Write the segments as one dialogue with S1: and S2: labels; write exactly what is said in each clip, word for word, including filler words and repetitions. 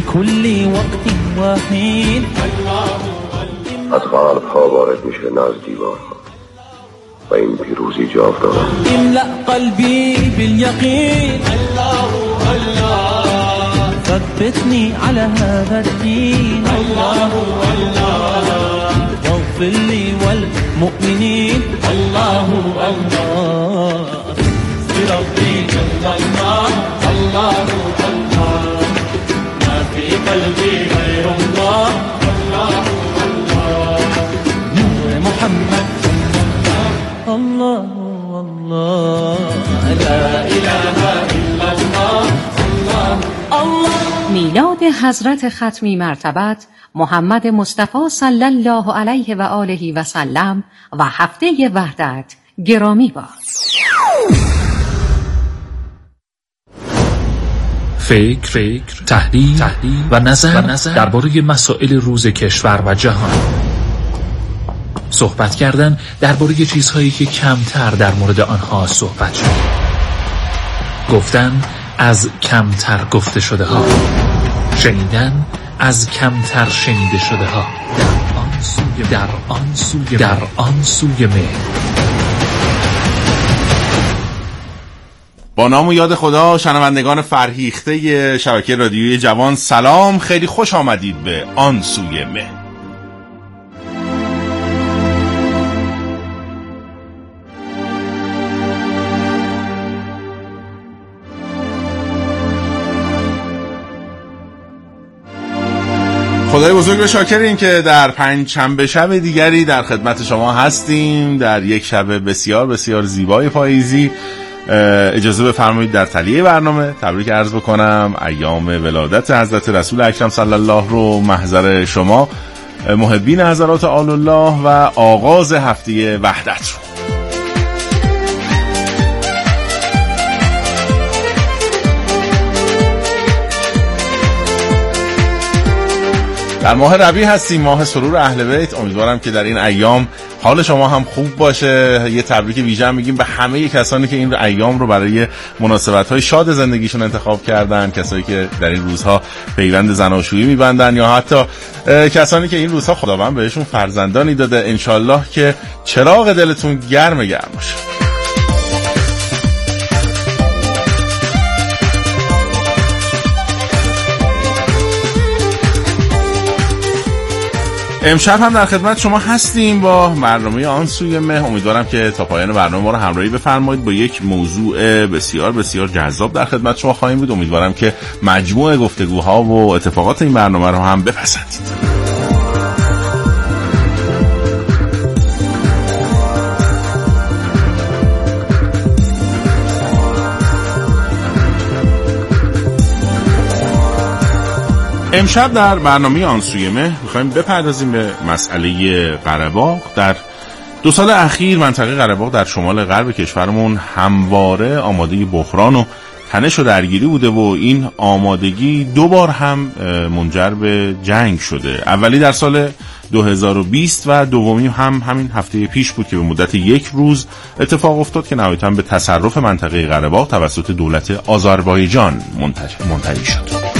S1: في كل وقت وحين.
S2: از قلب‌ها وارد میشه ناز دیوارها و این پیروزی جاودانه.
S1: املأ قلبي باليقين الله الله ثبتني على هذا الدين الله الله واغفر لي والمؤمنين الله الله بربي جل الله الله الله ما في قلبي غير الله الله الله نور محمد الله الله لا اله الا الله الله الله.
S3: میلاد حضرت ختمی مرتبت محمد مصطفی صلی الله علیه و آله و سلم و هفته وحدت گرامی باد.
S4: فکر، فکر، تحلیل، تحلیل و نظر, نظر درباره مسائل روز کشور و جهان. صحبت کردن درباره چیزهایی که کمتر در مورد آنها صحبت شد. گفتن از کمتر گفته شده ها. شنیدن از کمتر شنیده شده ها. در آن سوی در آن سوی در آن سوی مه.
S5: با نام و یاد خدا، شنوندگان فرهیخته شبکه رادیویی جوان سلام، خیلی خوش آمدید به آن سوی مه. خدای بزرگ رو شاکریم که در پنج شنبه شب دیگری در خدمت شما هستیم، در یک شب بسیار بسیار زیبای پاییزی. اجازه بفرمایید در تلیه برنامه تبریک عرض بکنم ایام ولادت حضرت رسول اکرم صلی الله رو محضر شما محبین حضرات آل الله و آغاز هفته وحدت رو. در ماه ربیع هستیم، ماه سرور اهل بیت. امیدوارم که در این ایام حال شما هم خوب باشه. یه تبریک ویژه میگیم به همه کسانی که این ایام رو برای مناسبت‌های شاد زندگیشون انتخاب کردن، کسایی که در این روزها پیوند زناشویی می‌بندن یا حتی کسانی که این روزها خداوند بهشون فرزندانی داده. انشالله که چراغ دلتون گرم گرم باشه. امشب هم در خدمت شما هستیم با برنامه آن سوی مه. امیدوارم که تا پایان برنامه ما رو همراهی بفرمایید. با یک موضوع بسیار بسیار جذاب در خدمت شما خواهیم بود. امیدوارم که مجموع گفتگوها و اتفاقات این برنامه رو هم بپسندید. امشب در برنامه آن سوی مه می‌خوایم بپردازیم به مسئله قره باغ. در دو سال اخیر منطقه قره باغ در شمال غرب کشورمون همواره آماده بحران و تنش و درگیری بوده و این آمادگی دو بار هم منجر به جنگ شده. اولی در سال دو هزار و بیست و دومی هم همین هفته پیش بود که به مدت یک روز اتفاق افتاد که نهایتاً به تصرف منطقه قره باغ توسط دولت آذربایجان منتهی شد.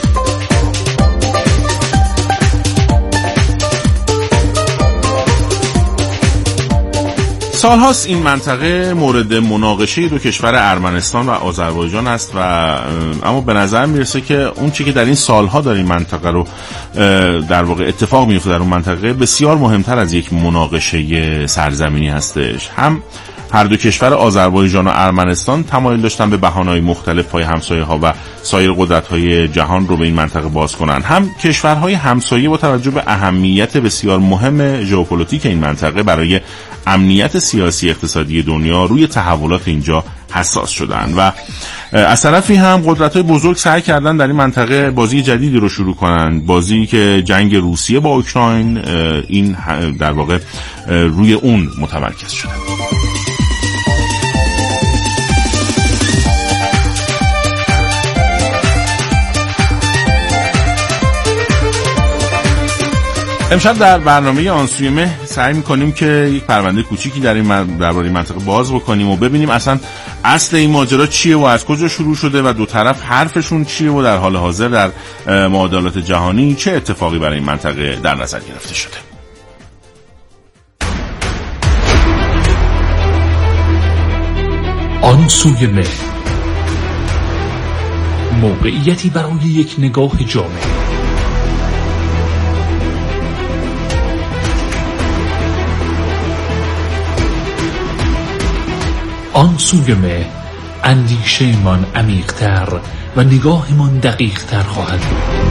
S5: سالهاست این منطقه مورد مناقشه دو کشور ارمنستان و آذربایجان است و اما به نظر میرسه که اون چیزی که در این سالها در این منطقه رو در واقع اتفاق میفته در اون منطقه بسیار مهمتر از یک مناقشه سرزمینی هستش. هم هر دو کشور آذربایجان و ارمنستان تمایل داشتن به بهانه‌های مختلف پای همسایه‌ها و سایر قدرت‌های جهان رو به این منطقه باز کنن. هم کشورهای همسایه با توجه به اهمیت بسیار مهم ژئوپلیتیک این منطقه برای امنیت سیاسی اقتصادی دنیا روی تحولات اینجا حساس شدن و از طرفی هم قدرت‌های بزرگ سعی کردن در این منطقه بازی جدیدی رو شروع کنن، بازی که جنگ روسیه با اوکراین این در واقع روی اون متمرکز شده. امشب در برنامه آن سوی مه سعی می‌کنیم که یک پرونده کوچیکی در این درباره منطقه باز بکنیم و ببینیم اصلا اصل این ماجرا چیه و از کجا شروع شده و دو طرف حرفشون چیه و در حال حاضر در معادلات جهانی چه اتفاقی برای این منطقه در نظر گرفته شده.
S4: آن سوی مه، موقعیتی برای یک نگاه جامع. آن سوی مه، اندیشه‌مان عمیق‌تر و نگاهمان دقیق‌تر خواهد بود.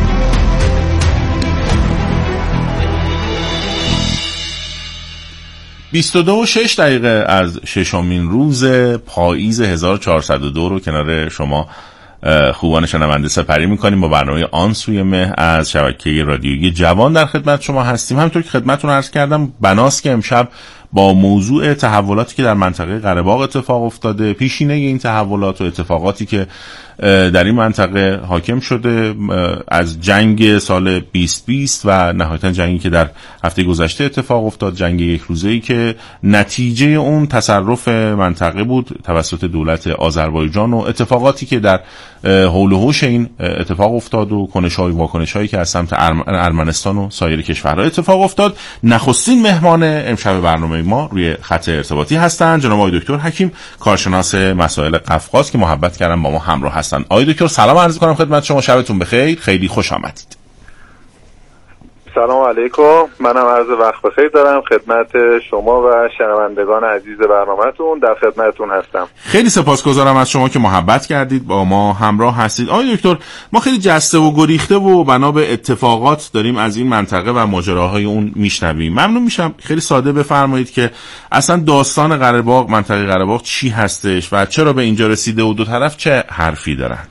S5: بیست و دو و شش دقیقه از ششمین روز پاییز هزار و چهارصد و دو رو کنار شما خوبان شنونده سپری میکنیم با برنامه آن سوی مه از شبکه رادیویی جوان. در خدمت شما هستیم. همونطور که خدمتتون عرض کردم، بناست که امشب با موضوع تحولاتی که در منطقه قره باغ اتفاق افتاده، پیشینه این تحولات و اتفاقاتی که در این منطقه حاکم شده از جنگ سال بیست بیست و نهایتا جنگی که در هفته گذشته اتفاق افتاد، جنگ یک روزه‌ای که نتیجه اون تصرف منطقه بود توسط دولت آذربایجان و اتفاقاتی که در حول و حوش این اتفاق افتاد و کنش‌های واکنش‌هایی که از سمت ارمنستان و سایر کشورها اتفاق افتاد. نخستین مهمان امشب برنامه ما روی خط ارتباطی هستند جناب آقای دکتر حکیم، کارشناس مسائل قفقاز که محبت کردن با ما همراه هستند. آقای دکتر سلام عرض کنم خدمت شما، شبتون بخیر، خیلی خوش آمدید.
S6: سلام علیکم، منم عرض وقت بخیر دارم خدمت شما و شنوندگان عزیز برنامه‌تون، در خدمتتون هستم.
S5: خیلی سپاسگزارم از شما که محبت کردید با ما همراه هستید. آقای دکتر، ما خیلی جسته و گریخته و بنا به اتفاقات داریم از این منطقه و ماجراهای اون میشنویم. ممنون میشم خیلی ساده بفرمایید که اصلا داستان قره باغ، منطقه قره باغ چی هستش و چرا به اینجا رسیده و دو طرف چه حرفی دارند؟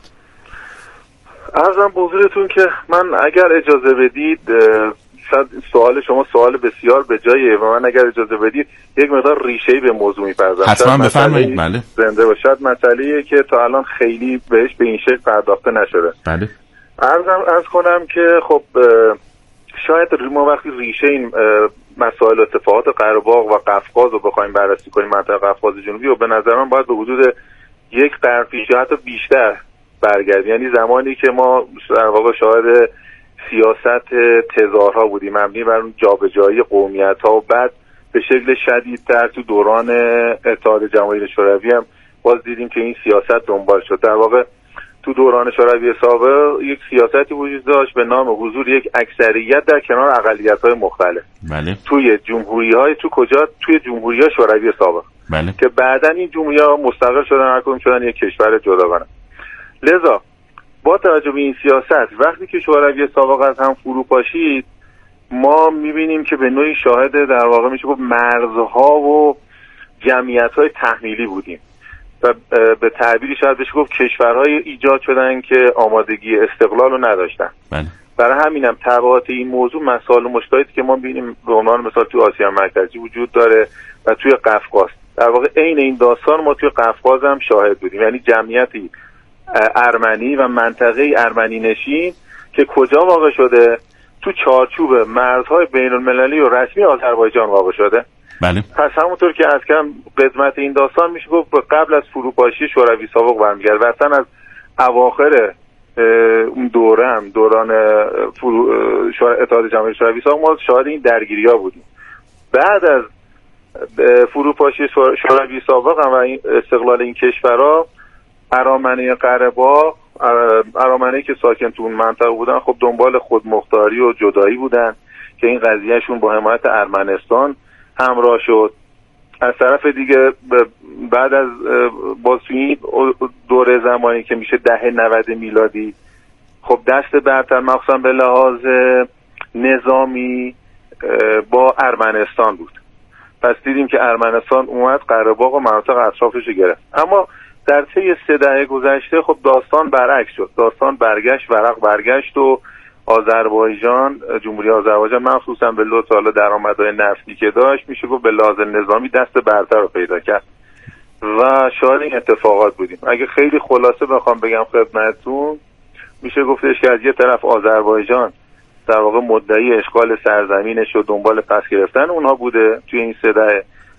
S6: عرضم به حضورتون که من اگر اجازه بدید، شاید سوال شما سوال بسیار به جایه و من اگر اجازه بدید یک مقدار ریشه‌ای به موضوع می‌پردازم.
S5: حتما بفرمایید. بله.
S6: زنده باشد. مسئله‌ای که تا الان خیلی بهش به این شکل پرداخته نشده.
S5: بله.
S6: عرضم عرض کنم که خب شاید ما وقتی ریشه این مسائل و اتفاقات قره باغ و قفقاز رو بخوایم بررسی کنیم، منطقه قفقاز جنوبی، و به نظر من باید به حدود یک قرن پیش یا حتی بیشتر برگردیم. یعنی زمانی که ما در واقع شاهد سیاست تزارها بودیم مبنی بر اون جابجایی قومیت‌ها و بعد به شکل شدیدتر تو دوران اتحاد جماهیر شوروی هم باز دیدیم که این سیاست دنبال شد. در واقع تو دوران شوروی سابق یک سیاستی وجود داشت به نام حضور یک اکثریت در کنار اقلیت‌های مختلف.
S5: بله.
S6: توی جمهوری‌های تو کجا توی جمهوری‌های شوروی سابق.
S5: بله.
S6: که بعداً این جمهوری‌ها مستقل شدن، هر کدوم شدن یک کشور جداگانه. لذا با توجه به این سیاست وقتی که شوروی سابق از هم فرو پاشید، ما می‌بینیم که به نوعی شاهد در واقع میشه گفت مرزها و جمعیت‌های تحمیلی بودیم و به تعبیری شاید بشه گفت کشورهای ایجاد شدن که آمادگی استقلال رو نداشتن.
S5: بله.
S6: برای همینم تبعات این موضوع مسائل و مشکلاتی که ما ببینیم به عنوان مثال تو آسیا مرکزی وجود داره و توی قفقاز. در واقع عین این داستان ما توی قفقاز هم شاهد بودیم، یعنی جمعیتی ارمنی و منطقه ارمنی نشین که کجا واقع شده؟ تو چارچوب مرزهای بین المللی و رسمی آذربایجان واقع شده.
S5: بله.
S6: پس همونطور که از کم قدمت این داستان میشه گفت قبل از فروپاشی شوروی سابق برمیگرده و اصلا از اواخر اون دوره هم دوران اتحاد جماهیر شوروی سابق ما شاهد این درگیری‌ها بودیم. بعد از فروپاشی شوروی سابق هم و این استقلال این کشورها، ارامنه قره باغ، ارامنه‌ای که ساکن تو اون منطقه بودن خب دنبال خودمختاری و جدایی بودن که این قضیهشون با حمایت ارمنستان همراه شد. از طرف دیگه بعد از باز توی دوره زمانی که میشه دهه نود میلادی خب دست برتر مخصوصا به لحاظ نظامی با ارمنستان بود. پس دیدیم که ارمنستان اومد قره باغ و مناطق اطرافش رو گرفت. اما در طی سه دهه گذشته خب داستان برعکس شد. داستان برگشت، ورق برگشت و آذربایجان، جمهوری آذربایجان مخصوصا به لطف حالا درآمدهای نفتی که داشت میشه گفت به لحاظ نظامی دست برتر رو پیدا کرد و شاهد این اتفاقات بودیم. اگه خیلی خلاصه بخوام بگم خدمتتون، میشه گفتش که از یه طرف آذربایجان در واقع مدعی اشغال سرزمینش و دنبال پس گرفتن اونها بوده توی این سه دهه،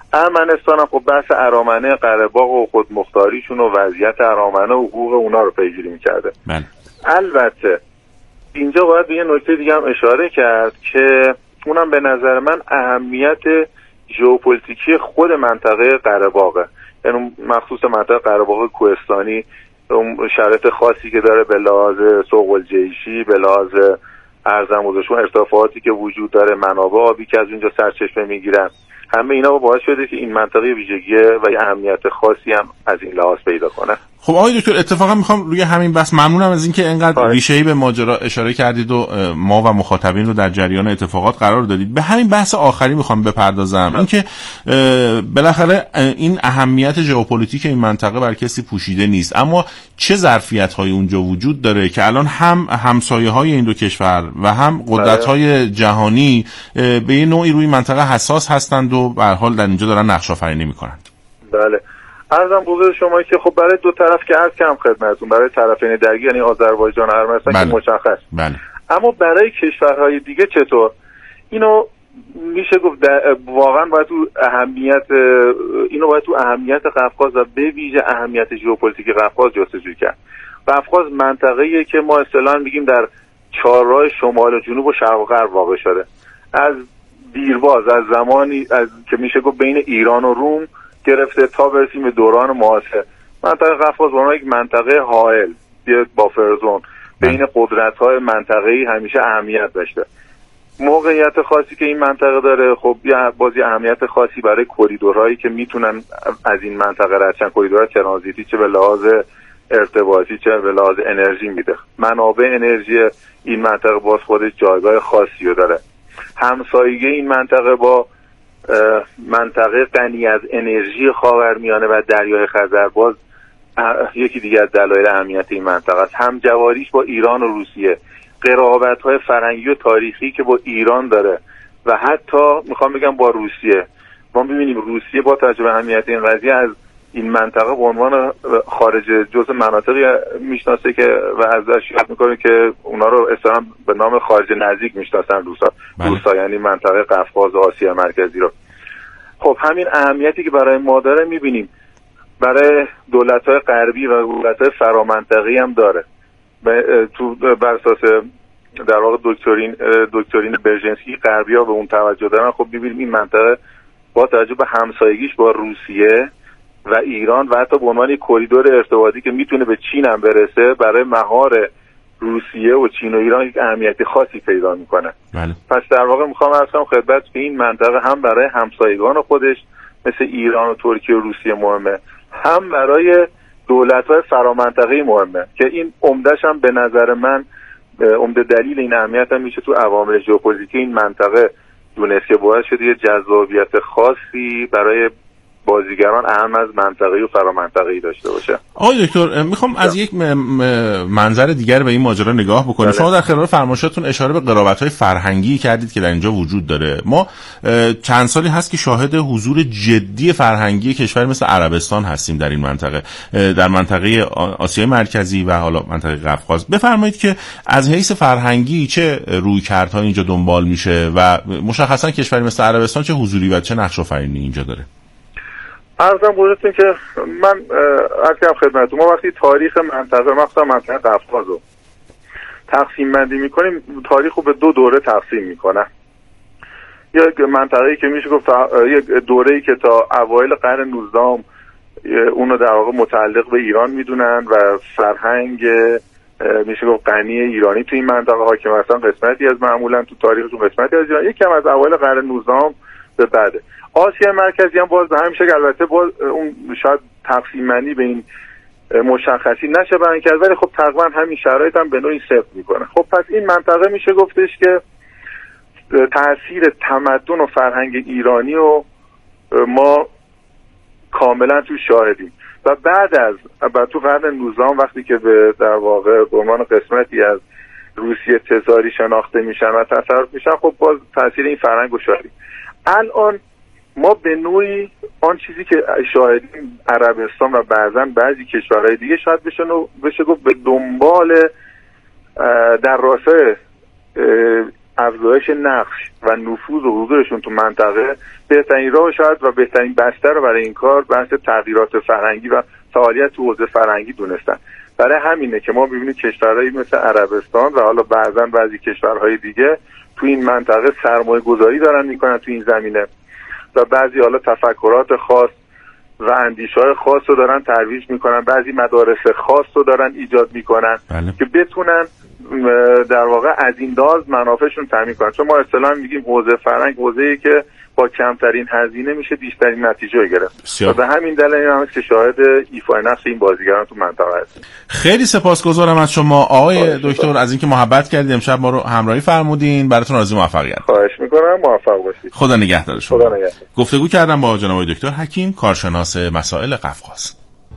S6: ارمنستان هم خب بحث ارامنه قره باغ و خودمختاریشون و وضعیت ارامنه و حقوق اونا رو پیگیری میکرده.
S5: بله.
S6: البته اینجا باید به یه نکته دیگه هم اشاره کرد که اونم به نظر من اهمیت ژئوپلیتیکی خود منطقه قره باغه، یعنی مخصوص منطقه قره باغ کوهستانی، اون شرایط خاصی که داره به لحاظ سوق الجیشی، به لحاظ ارزم بزرگشون، ارتفاعاتی که وجود داره، منابع آبی که از اونجا سرچشمه میگیرن، همه اینا باعث شده که این منطقه ویژگیه و یه اهمیت خاصی هم از این لحاظ پیدا کنه.
S5: خب آقای دکتر، اتفاقا میخوام روی همین بس ممنونم از اینکه اینقدر ریشه‌ای به ماجرا اشاره کردید و ما و مخاطبین رو در جریان اتفاقات قرار دادید. به همین بحث آخری میخوام بپردازم، اینکه بالاخره این اهمیت ژئوپلیتیک این منطقه بر کسی پوشیده نیست، اما چه ظرفیت‌هایی اونجا وجود داره که الان هم همسایه‌های این دو کشور و هم قدرت‌های جهانی به یه نوعی روی منطقه حساس هستند و به هر حال در اینجا دارن نقش آفرینی میکنند.
S6: بله. عرضم بزرگ شما که خب برای دو طرف که عرض کردم خدمتتون، برای طرفین درگیر یعنی آذربایجان و ارمنستان که مشخص.
S5: بله.
S6: اما برای کشورهای دیگه چطور؟ اینو میشه گفت واقعا باید تو اهمیت اینو باید تو اهمیت قفقاز و به ویژه اهمیت ژئوپلیتیک قفقاز جستجو کرد. قفقاز منطقه‌ایه که ما اصطلاحاً میگیم در چهارراه شمال و جنوب و شرق و غرب واقع شده. از دیرباز، از زمانی از که میشه گفت بین ایران و روم گرفته تا برسیم به دوران معاصر، منطقه قفقاز به یک منطقه حائل، یک بافر زون بین قدرت‌های منطقه‌ای همیشه اهمیت داشته. موقعیت خاصی که این منطقه داره، خب یه بازی اهمیت خاصی برای کوریدورهایی که میتونن از این منطقه رد شن، کوریدورهای ترانزیتی، چه به لحاظ ارتباطی چه به لحاظ انرژی میده. منابع انرژی این منطقه باز خودش جایگاه خاصی رو داره. همسایگی این منطقه با منطقه غنی از انرژی خاورمیانه و دریای خزر باز یکی دیگه از دلایل اهمیت این منطقه است. همجواریش با ایران و روسیه، قرابت‌های فرهنگی و تاریخی که با ایران داره و حتی میخوام بگم با روسیه. ما ببینیم روسیه با توجه به اهمیت این قضیه از این منطقه به عنوان خارج جزء مناطقی میشناسه که و ازش یاد میکنه که اونا رو اصلا به نام خارج نزدیک میشناسن روسا. روسا یعنی منطقه قفقاز و آسیا مرکزی رو. خب همین اهمیتی که برای ما داره میبینیم برای دولت‌های غربی و دولت‌های فرامنطقه‌ای هم داره. تو بر اساس در واقع دکترین دکترین برژنسکی غربی‌ها به اون توجه دارن. خب می‌بینیم این منطقه با توجه به همسایگیش با روسیه و ایران و حتی به عنوان یک کریدور ارتباطی که میتونه به چین هم برسه، برای مهار روسیه و چین و ایران یک اهمیت خاصی پیدا میکنه.
S5: بله.
S6: پس در واقع میخوام عرض کنم خدمت که این منطقه هم برای همسایگان خودش مثل ایران و ترکیه و روسیه مهمه، هم برای دولت‌های فرامنطقه‌ای مهمه که این عمده‌ش هم به نظر من عمده دلیل این اهمیت هم میشه تو عوامل ژئوپلیتیک این منطقه دونست که باعث شده یه جذابیت خاصی برای بازیگران اهم از منطقه‌ای و فرامنطقه‌ای داشته باشه.
S5: آقای دکتر، میخوام از یک منظر دیگر به این ماجرا نگاه بکنیم. بله. شما در خلال فرمایشاتتون اشاره به قرابت‌های فرهنگی کردید که در اینجا وجود داره. ما چند سالی هست که شاهد حضور جدی فرهنگی کشوری مثل عربستان هستیم در این منطقه، در منطقه آسیای مرکزی و حالا منطقه قفقاز. بفرمایید که از حیث فرهنگی چه رویکردها اینجا دنبال میشه و مشخصا کشوری مثل عربستان چه حضوری و چه نقش آفرینی اینجا داره؟
S6: عرضم بزرگتون که من عرض کردم خدمتتون، ما وقتی تاریخ منطقه مخصوصا منطقه قفقاز رو تقسیم بندی میکنیم، تاریخ رو به دو دوره تقسیم میکنه. یک منطقه‌ای که میشه گفت یک دوره‌ای که تا اوایل قرن نوزدهم اونو در واقع متعلق به ایران میدونن و فرهنگ میشه گفت غنی ایرانی تو این منطقه حاکم هستن، قسمتی از معمولا تو تاریخشون قسمتی از ایران، یکم از اوایل قرن نوزدهم به بعده. آسیا مرکزی هم باز به همین شکل، البته باز اون شاید تقسیم بندی به این مشخصی نشه بیان کرد، ولی خب تقریبا همین شرایط هم به نوعی ثبت میکنه. خب پس این منطقه میشه گفتش که تأثیر تمدن و فرهنگ ایرانی رو ما کاملا تو شاهدیم و بعد از بعد تو قرن نوزدهم وقتی که به در واقع به عنوان قسمتی از روسیه تزاری شناخته میشن و تصرف میشن، خب باز تأثیر این فرهنگ رو شاهدیم. الان ما به نوعی آن چیزی که شاهدیم عربستان و بعضا بعضی کشورهای دیگه شاید بشه بشه گفت به دنبال در راستای افزایش نقش و نفوذ و حضورشون تو منطقه بهترین راه شاید و بهترین بستر رو برای این کار بحث تغییرات فرهنگی و فعالیت تو حوزه فرهنگی دونستن. برای همینه که ما می‌بینیم کشورهایی مثل عربستان و حالا بعضا بعضی کشورهای دیگه تو این منطقه سرمایه گذاری دارن میکنن تو این زمینه و بعضی حالا تفکرات خاص و اندیشه‌های خاص رو دارن ترویج میکنن، بعضی مدارس خاص رو دارن ایجاد میکنن بله. که بتونن در واقع از این داز منافعشون تامین کنن. چون ما اصطلاحاً میگیم حوزه فرهنگ حوزه‌ای که با کمترین هزینه میشه بیشترین نتیجه گرفت و به همین دلیل هم که شاهد ایفای نقش این بازیگران تو منطقه هستیم.
S5: خیلی سپاسگزارم از شما آقای دکتر از اینکه محبت کردید امشب ما رو همراهی فرمودین. براتون آرزوی موفقیت.
S6: خواهش میکنم، موفق باشید.
S5: خدا نگهدار شما.
S6: خدا نگهدار.
S5: گفتگو کردم با جناب دکتر حکیم، کارشناس مسائل قفقاز.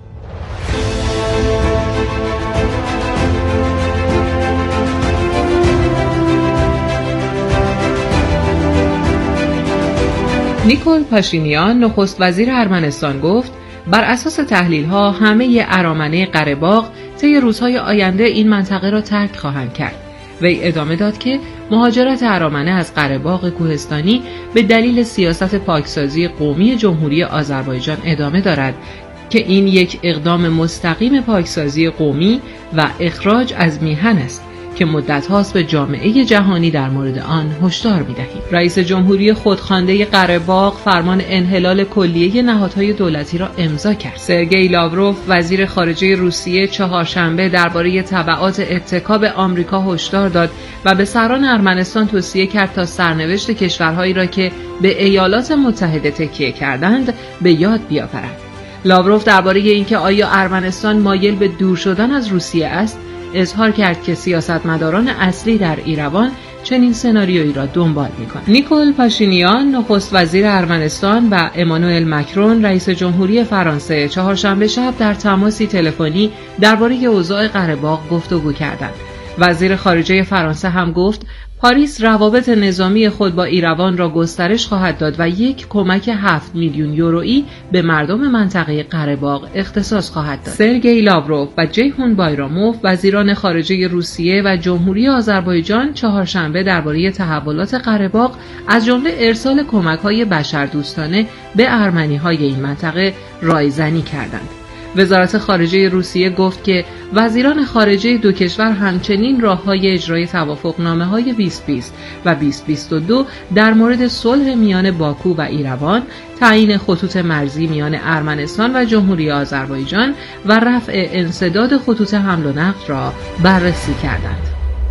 S7: نیکول پاشینیان نخست وزیر ارمنستان گفت بر اساس تحلیل‌ها همه ارامنه قره‌باغ طی روزهای آینده این منطقه را ترک خواهند کرد. وی ادامه داد که مهاجرت ارامنه از قره‌باغ کوهستانی به دلیل سیاست پاکسازی قومی جمهوری آذربایجان ادامه دارد که این یک اقدام مستقیم پاکسازی قومی و اخراج از میهن است که مدت هاست به جامعه جهانی در مورد آن هشدار می‌دهیم. رئیس جمهوری خودخوانده قره‌باغ فرمان انحلال کلیه نهادهای دولتی را امضا کرد. سرگئی لاوروف وزیر خارجه روسیه چهارشنبه درباره تبعات اتکا به آمریکا هشدار داد و به سران ارمنستان توصیه کرد تا سرنوشت کشورهایی را که به ایالات متحده تکیه کردند به یاد بیاورند. لاوروف درباره اینکه آیا ارمنستان مایل به دور شدن از روسیه است اظهار کرد که سیاستمداران اصلی در ایروان چنین سناریویی را دنبال می‌کنند. نیکول پاشینیان نخست وزیر ارمنستان و امانوئل مکرون رئیس جمهوری فرانسه چهارشنبه شب در تماسی تلفنی درباره اوضاع قره‌باغ گفتگو کردند. وزیر خارجه فرانسه هم گفت پاریس روابط نظامی خود با ایروان را گسترش خواهد داد و یک کمک هفت میلیون یورویی به مردم منطقه قره‌باغ اختصاص خواهد داد. سرگئی لاوروف و جیهون بایراموف وزیران خارجه روسیه و جمهوری آذربایجان چهارشنبه درباره تحولات قره‌باغ از جمله ارسال کمک‌های بشردوستانه به ارمنی‌های این منطقه رایزنی کردند. وزارت خارجه روسیه گفت که وزیران خارجه دو کشور همچنین راه‌های اجرای توافقنامه‌های بیست بیست و بیست بیست و دو در مورد صلح میان باکو و ایروان، تعیین خطوط مرزی میان ارمنستان و جمهوری آذربایجان و رفع انسداد خطوط حمل و نقل را بررسی کردند.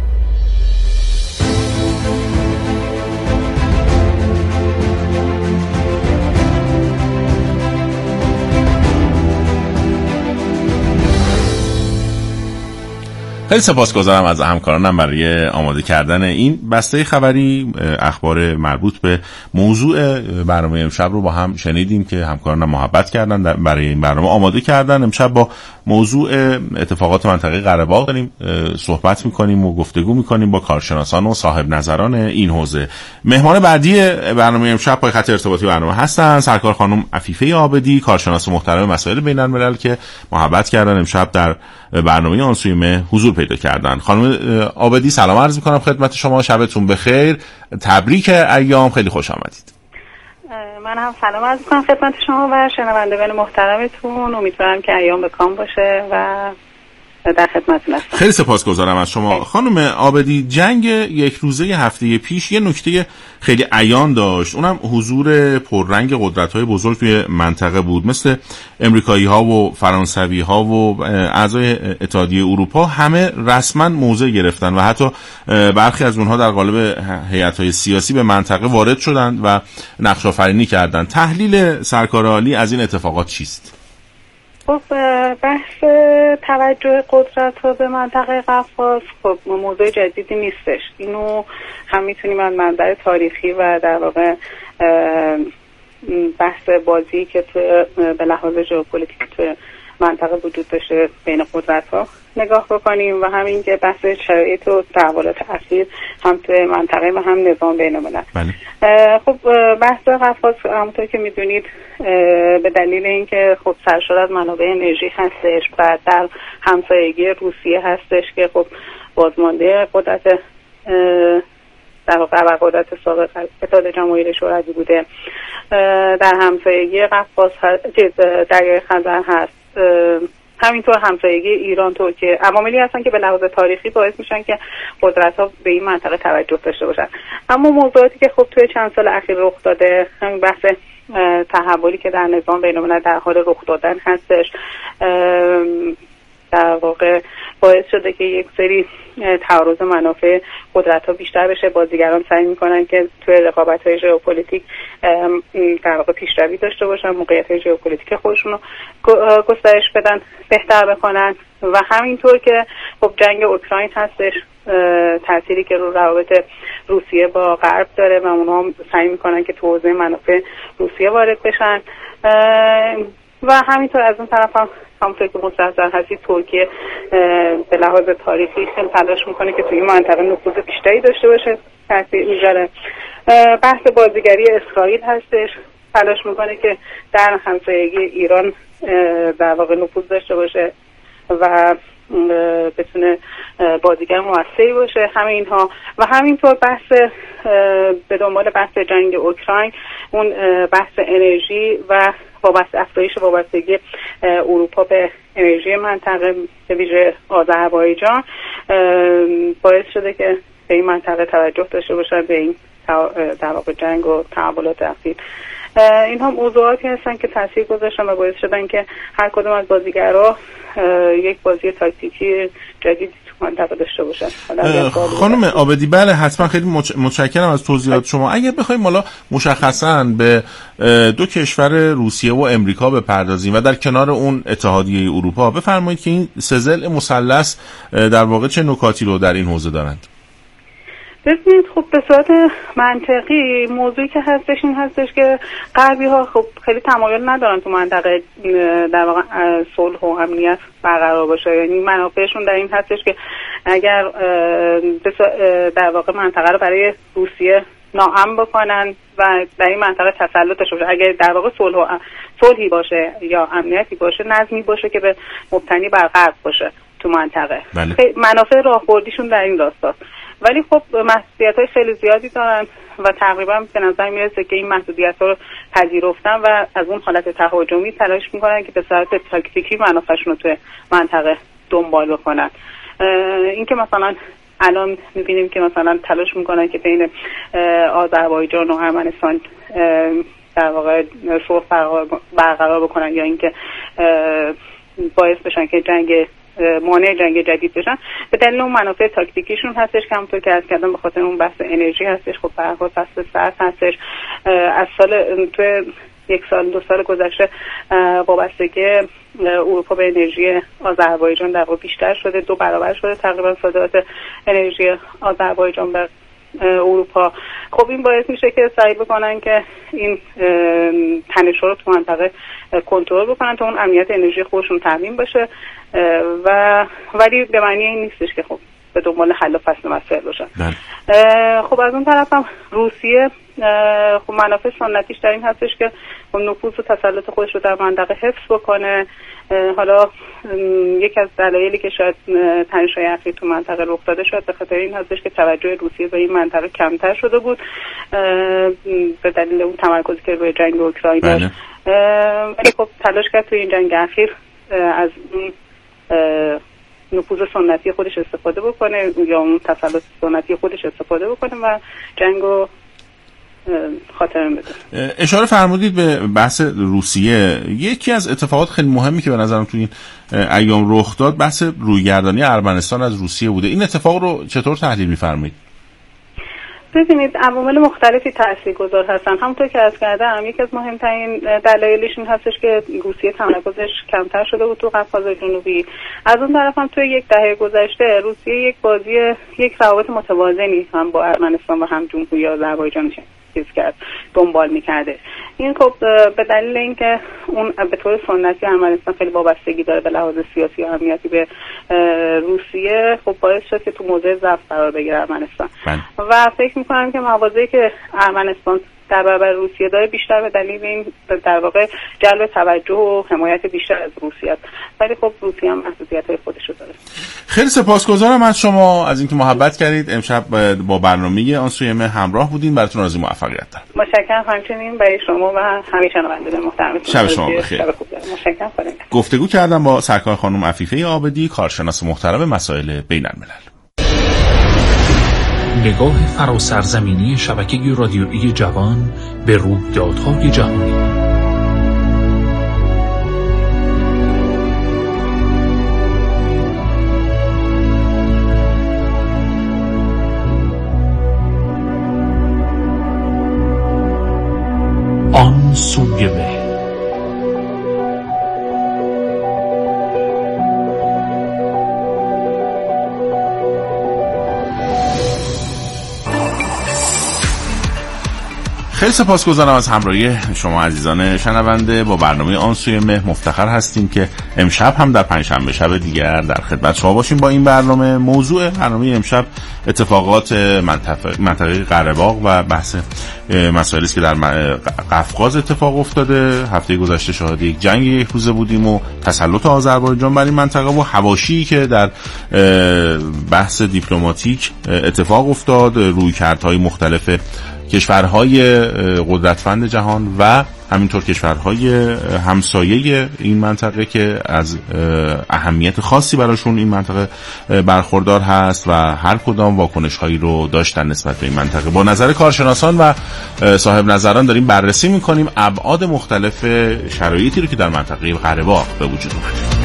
S5: خیلی سپاسگزارم از همکارانم برای آماده کردن این بسته خبری. اخبار مربوط به موضوع برنامه امشب رو با هم شنیدیم که همکارانم محبت کردن برای این برنامه آماده کردن. امشب با موضوع اتفاقات منطقه قره‌باغ داریم صحبت میکنیم و گفتگو میکنیم با کارشناسان و صاحب نظران این حوزه. مهمان بعدی برنامه امشب پای خط ارتباطی برنامه هستن سرکار خانم عفیفه عابدی، کارشناس محترم مسائل بین‌الملل که محبت کردن امشب در برنامه آن سوی مه حضور پیدا کردن. خانم عابدی سلام عرض میکنم خدمت شما، شبتون بخیر، تبریک ایام، خیلی خوش آمدید.
S8: من هم سلام عرض میکنم خدمت شما و شنوندگان محترمتون، امیدوارم که ایام به کام باشه و در خدمتتون هستم.
S5: خیلی سپاسگزارم از شما. خیلی. خانم عابدی، جنگ یک روزه هفته پیش یه نکته خیلی عیان داشت، اونم حضور پررنگ قدرت‌های بزرگ توی منطقه بود، مثل امریکایی‌ها و فرانسوی‌ها و اعضای اتحادیه اروپا همه رسما موضع گرفتن و حتی برخی از اونها در قالب هیئت‌های سیاسی به منطقه وارد شدند و نقش آفرینی کردند. تحلیل سرکار عالی از این اتفاقات چیست؟
S8: خب بحث توجه قدرت ها به منطقه قفقاز خب موضوع جدیدی نیستش. اینو هم میتونیم از منظر تاریخی و در واقع بحث بازی که تو به لحاظ ژئوپلیتیک تو منطقه وجود داشته بین قدرت ها نگاه بکنیم و همین که بحث شرایط و تحولات اخیر هم تو منطقه و هم نظام بین الملل. خب بحث قفقاز همونطور که میدونید به دلیل اینکه خب سرشار از منابع انرژی هستش و در همسایگی روسیه هستش که خب بازمانده قدرت در واقع قدرت سابق اتحاد جماهیر شوروی بوده، در همسایگی قفقاز دریای خزر هست، همینطور همسایگی ایران، ترکیه، عواملی هستن که به لحاظ تاریخی باعث میشن که قدرت‌ها به این منطقه توجه داشته باشن. اما موضوعاتی که خب توی چند سال اخیر رخ داده، همین بحث تحولی که در نظام بین‌الملل در حال رخ دادن هستش، در واقع باعث شده که یک سری تعارض منافع قدرت‌ها بیشتر بشه. بازیگران سعی می‌کنن که توی رقابت‌های ژئوپلیتیک در واقع پیشروی داشته باشن، موقعیت ژئوپلیتیک خودشون رو گسترش بدن، بهتر بکنن و همینطور که خب جنگ اوکراین هستش، تأثیری که رو روابط روسیه با غرب داره و اونها هم سعی می‌کنن که تو حوزه منافع روسیه وارد بشن و همینطور از اون طرف هم همونطور که مستحضر هستی ترکیه به لحاظ تاریخی خیلی تلاش میکنه که توی این منطقه نفوذ بیشتری داشته باشه، تاثیر میذاره. بحث بازیگری اسرائیل هستش، تلاش میکنه که در همسایگی ایران در واقع نفوذ داشته باشه و بتونه بازیگر موثری باشه. همه اینها و همینطور بحث به دنبال بحث جنگ اوکراین، اون بحث انرژی و وابسته افزایش وابستگی اروپا به انرژی منطقه به ویژه آذربایجان باعث شده که به این منطقه توجه داشته باشن، به این در واقع جنگ و تحولات اخیر. اینها موضوعاتی هستن که تاثیر گذاشتن و باعث شدن که هر کدوم از بازیگرها یک بازی تاکتیکی جدید تو منطقه داشته باشن.
S5: خانم عابدی، بله حتما، خیلی متشکرم از توضیحات شما. اگر بخوایم حالا مشخصاً به دو کشور روسیه و امریکا بپردازیم و در کنار اون اتحادیه اروپا، بفرمایید که این سه ضلع مثلث در واقع چه نکاتی رو در این حوزه دارند؟
S8: ببینید خب به صورت منطقی موضوعی که هستش این هستش که غربی ها خب خیلی تمایل ندارن تو منطقه در واقع صلح و امنیت برقرار باشه، یعنی منافعشون در این هستش که اگر در واقع منطقه رو برای روسیه ناامن بکنن و در این منطقه تسلطش باشه، اگر در واقع صلح و صلحی باشه یا امنیتی باشه، نظمی باشه که به مبتنی بر غرب باشه تو منطقه. بله. منافع راهبردیشون در این راستاست، ولی خب محدودیت‌های خیلی زیادی دارن و تقریبا به نظر میرسه که این محدودیت‌ها رو پذیرفتن و از اون حالت تهاجمی تلاش میکنن که به صورت تاکتیکی منافعشون رو توی منطقه دنبال بکنن. این که مثلا الان میبینیم که مثلا تلاش میکنن که بین آذربایجان و ارمنستان در واقع صلح برقرار بکنن یا اینکه باعث بشن که جنگ مانع جنگ جدید بشن، به دلیل اون منافع تاکتیکیشون هستش که همونطور که عرض کردم به خاطر اون بحث انرژی هستش. خب به هر حال فصل سرد هستش، از سال تو یک سال دو سال گذشته وابستگی اروپا به انرژی آذربایجان در واقع بیشتر شده، دو برابر شده تقریبا صادرات انرژی آذربایجان به اروپا. خب این باعث میشه که سعی بکنن که این تنش‌ها رو تو منطقه کنترل بکنن تا اون امنیت انرژی خودشون تامین باشه و ولی به معنی این نیستش که خب به دنبال حل و فصل مسائل باشن. خب از اون طرف هم روسیه خب منافع سنتیش در این هستش که نفوذ و تسلط خودش رو در منطقه حفظ بکنه. حالا یکی از دلایلی که شاید تنش‌های اخیر تو منطقه رخ داده شاید به خاطر این هستش که توجه روسیه به این منطقه کمتر شده بود به دلیل اون تمرکزی که روی جنگ اوکراین داشت، ولی خب تلاش کرد تو این جنگ اخیر از اون نفوذ سنتی خودش استفاده بکنه یا اون تسلط سنتی خودش استفاده بکنه و جنگو خاطر بده.
S5: اشاره فرمودید به بحث روسیه. یکی از اتفاقات خیلی مهمی که به نظرم تو این ایام رخ داد بحث رویگردانی ارمنستان از روسیه بوده. این اتفاق رو چطور تحلیل می‌فرمایید؟
S8: ببینید عوامل مختلفی تاثیرگذار هستن. همونطور که عرض کردم یکی از مهمترین دلایلش این هستش که روسیه تمرکزش کمتر شده بود تو قفقاز جنوبی. از اون طرف هم توی یک دهه گذشته روسیه یک بازی یک روابط متوازنی هم با ارمنستان و هم جمهوری آذربایجان چیز کرد دنبال میکرده. این خب به دلیل اینکه اون به طور سنتی ارمنستان خیلی وابستگی داره به لحاظ سیاسی و امنیتی به روسیه، خب باعث شد که تو موضع ضعف قرار بگیره ارمنستان و فکر میکنم که مواضعی که ارمنستان در برابر روسیه داره بیشتر به دلیل این در واقع جلب توجه و حمایت بیشتر از روسیه است. ولی خب روسیه هم محدودیت‌های خودش رو داره.
S5: خیلی سپاسگزارم از شما از اینکه محبت کردید امشب با برنامه آن سوی مه همراه بودین. براتون آرزوی موفقیت دارم.
S8: متشکرم همچنین برای شما و همه شنوندگان محترمتون.
S5: شب شما بخیر.
S8: متشکرم.
S5: گفتگو کردم با سرکار خانم عفیفه عابدی، کارشناس محترم مسائل بین‌الملل.
S4: نگاه فراسرزمینی شبکه رادیویی جوان به رویدادهای جهانی. آن سوی مه.
S5: خیلی سپاسگزارم از همراهی شما عزیزان شنونده. با برنامه آن سوی مه مفتخر هستیم که امشب هم در پنجشنبه شب دیگر در خدمت شما باشیم با این برنامه. موضوع برنامه امشب اتفاقات منطقه منطقه قره باغ و بحث مسائلی است که در قفقاز اتفاق افتاده. هفته گذشته شاهد یک جنگ یک روزه بودیم و تسلط آذربایجان بر این منطقه و حواشی که در بحث دیپلماتیک اتفاق افتاد، رویکردهای مختلف کشورهای قدرتمند جهان و همینطور کشورهای همسایه این منطقه که از اهمیت خاصی براشون این منطقه برخوردار هست و هر کدام واکنش‌هایی رو داشتن نسبت به این منطقه. با نظر کارشناسان و صاحب نظران داریم بررسی می‌کنیم ابعاد مختلف شرایطی رو که در منطقه قره باغ به وجود اومده.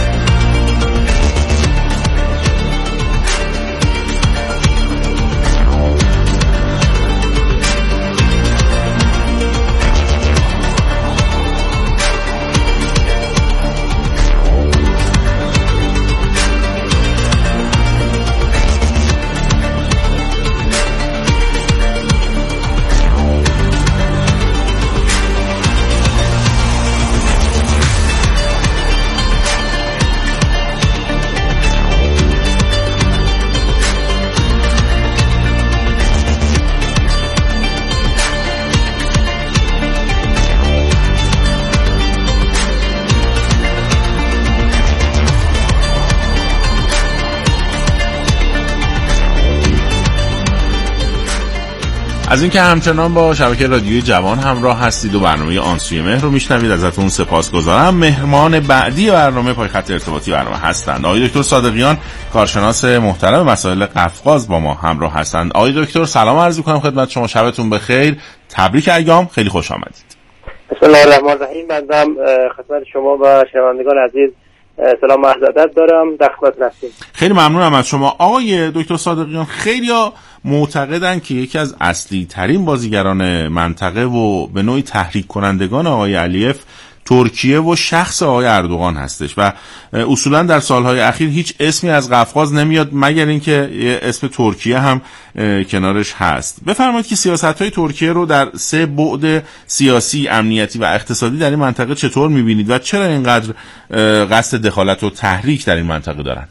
S5: از اینکه همچنان با شبکه رادیوی جوان همراه هستید و برنامه آن سوی مه رو میشنوید ازتون سپاسگزارم. مهمان بعدی برنامه پای خط ارتباطی برنامه هستند آقای دکتر صادقیان، کارشناس محترم مسائل قفقاز با ما همراه هستند. آقای دکتر سلام عرض می‌کنم خدمت شما، شبتون بخیر، تبریک ایام، خیلی خوش آمدید.
S9: بسم الله الرحمن الرحیم. بنده خدمت شما و شنوندگان عزیز سلام و عرض ادب دارم، در خدمت هستیم.
S5: خیلی ممنونم از شما آقای دکتر صادقیان. خیلی‌ها معتقدن که یکی از اصلی ترین بازیگران منطقه و به نوعی تحریک کنندگان آقای علیف ترکیه و شخص آقای اردوغان هستش و اصولا در سالهای اخیر هیچ اسمی از قفقاز نمیاد مگر اینکه اسم ترکیه هم کنارش هست. بفرمایید که سیاست‌های ترکیه رو در سه بعد سیاسی، امنیتی و اقتصادی در این منطقه چطور می‌بینید و چرا اینقدر قصد دخالت و تحریک در این منطقه دارن؟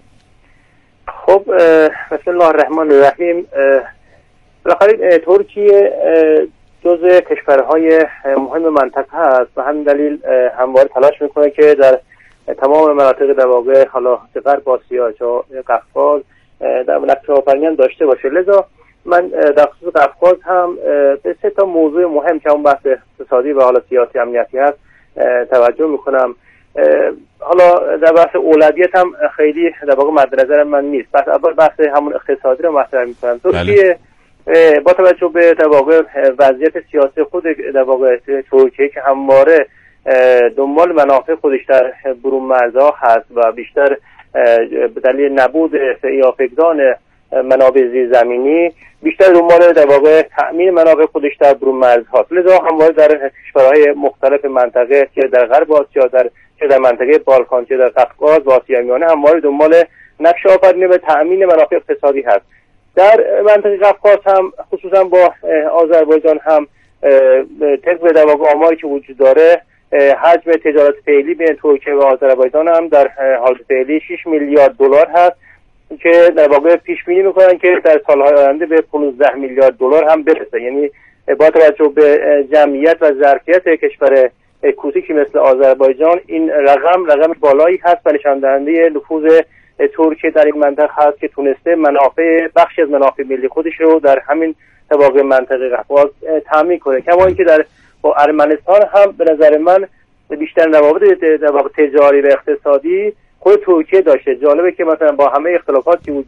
S9: خب بسم الله الرحمن الرحیم. بالاخره ترکیه جزء کشورهای مهم منطقه هست و همین دلیل همواره تلاش میکنه که در تمام مناطق در واقع حالا غرب آسیا یا قفقاز در نقش آفرینی داشته باشه. لذا من در خصوص قفقاز هم به سه تا موضوع مهم که اون بحث اقتصادی و حالا سیاسی امنیتی هست توجه میکنم. حالا در بحث اولویت هم خیلی در واقع مد نظر من نیست. بس اول بحث همون اقتصادی رو مطرح میکنم. ترکیه با توجه به در واقع وضعیت سیاسی خود در واقع ترکیه که همواره دنبال منافع خودش در برون مرزها هست و بیشتر به دلیل نبود یا فقدان منابع زیرزمینی بیشتر دنبال در واقع تأمین منابع خودش در برون مرزها. لذا همواره در کشورهای مختلف منطقه که در غرب آسیا، در چه در منطقه بالکان، چه در قفقاز و آسیا میانه همواره دنبال نقش آفرینی و تأمین منافع اقتصادی هست. در منطقه قفقاز هم خصوصا با آذربایجان هم طبق در واقع آماری که وجود داره حجم تجارت فعلی بین ترکیه و آذربایجان هم در حال فعلی شش میلیارد دلار هست که در واقع پیش بینی میکنن که در سالهای آینده به پانزده میلیارد دلار هم برسه. یعنی با توجه به جمعیت و ظرفیت کشور کوچکی مثل آذربایجان این رقم رقم بالایی هست و نشان دهنده نفوذ ترکیه در این منطقه هست که تونسته منافع بخشی از منافع ملی خودش رو در همین واقع منطقه قفقاز تامین کنه. کما اینکه در با ارمنستان هم به نظر من بیشتر روابط تجاری و اقتصادی خود ترکیه داشته. جالبه که مثلا با همه اختلافاتی